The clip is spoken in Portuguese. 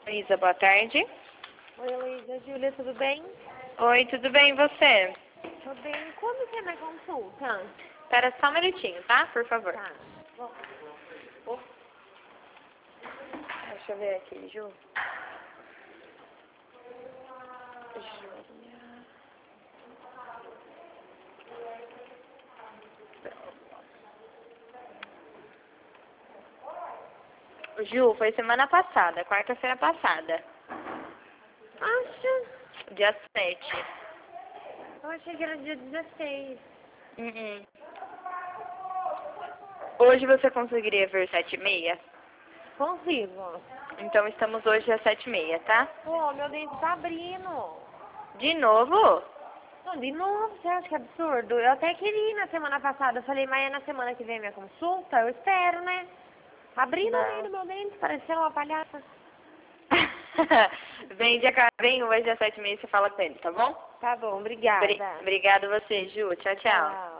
Luísa, boa tarde. Oi, Heloísa. Júlia, tudo bem? Oi, tudo bem, e você? Tô bem. Quando que é minha consulta? Espera só um minutinho, tá? Por favor. Tá. Bom, Deixa eu ver aqui, Ju. Ju, foi semana passada, quarta-feira passada, acha? dia 7. Eu achei que era dia 16. Hoje você conseguiria vir 7h30? Consigo. Então estamos hoje às 7h30, tá? Pô, meu dente tá abrindo. De novo? Não, de novo, você acha que é absurdo? Eu até queria ir na semana passada. Eu falei, mas é na semana que vem minha consulta? Eu espero, né? Abrindo o meio Não. do meu dente, pareceu uma palhaça. Vem hoje às 7h30 e você fala com ele, tá bom? Tá bom, obrigada. Obrigada a você, Ju. Tchau, tchau. Tchau.